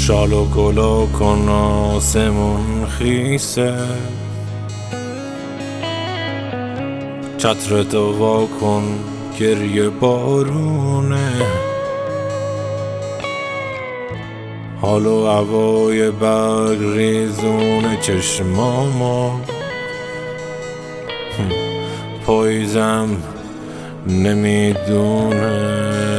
شال و گلا کن آسمون خیسه، چتر تو وا کن گریه بارونه، حال و هوای برگ ریزون چشمامو پاییزم نمیدونه.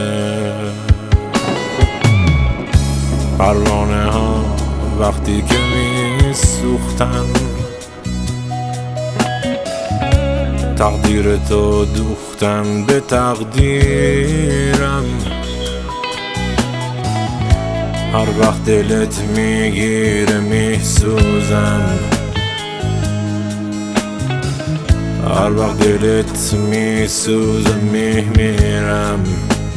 پروانه ها وقتی که میسوختن تقدیر تو دوختن به تقدیرم، هر وقت دلت میگیره میسوزم، هر وقت دلت میسوزه میمیرم.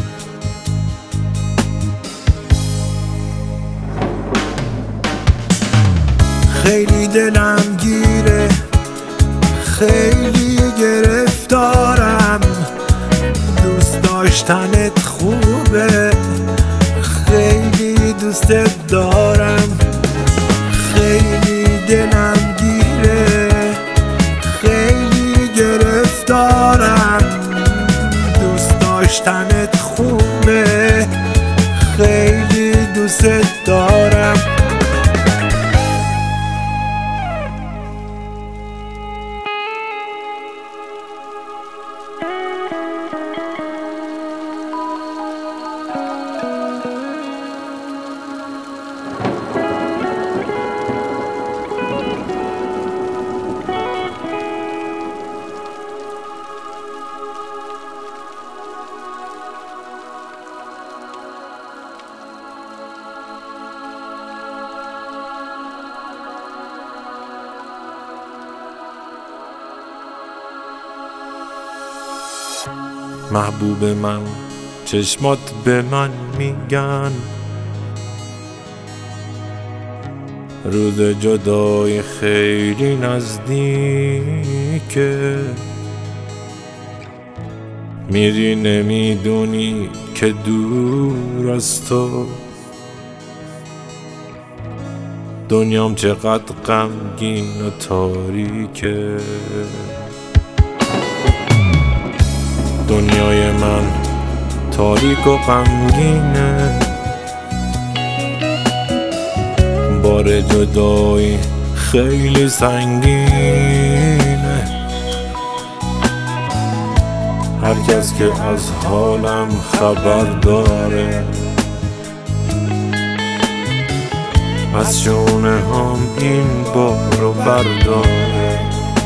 خیلی دلم گیره، خیلی گرفتارم، دوست داشتنت خوبه، خیلی دوستت دارم. خیلی دلم گیره، خیلی گرفتارم، دوست داشتنت خوبه، خیلی دوستت دارم. محبوب من چشمات به من میگن روز جدای خیلی نزدیکه، میری نمیدونی که دور از تو دنیام چقدر غمگین و تاریکه. دنیای من تاریک و غمگینه، بار جدایی خیلی سنگینه، هر کس که از حالم خبر داره از شونه هم این بارو برداره.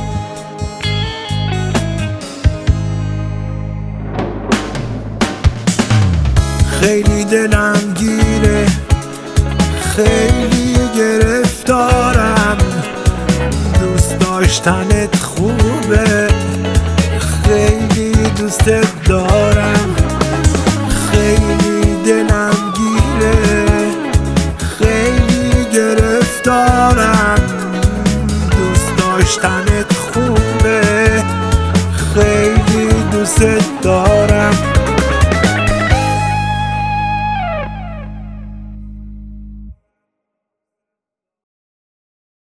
خیلی دلم گیره، خیلی گرفتارم، دوست داشتنت خوبه، خیلی دوستت دارم. خیلی دلم گیره، خیلی گرفتارم، دوست داشتنت خوبه، خیلی دوستت دارم.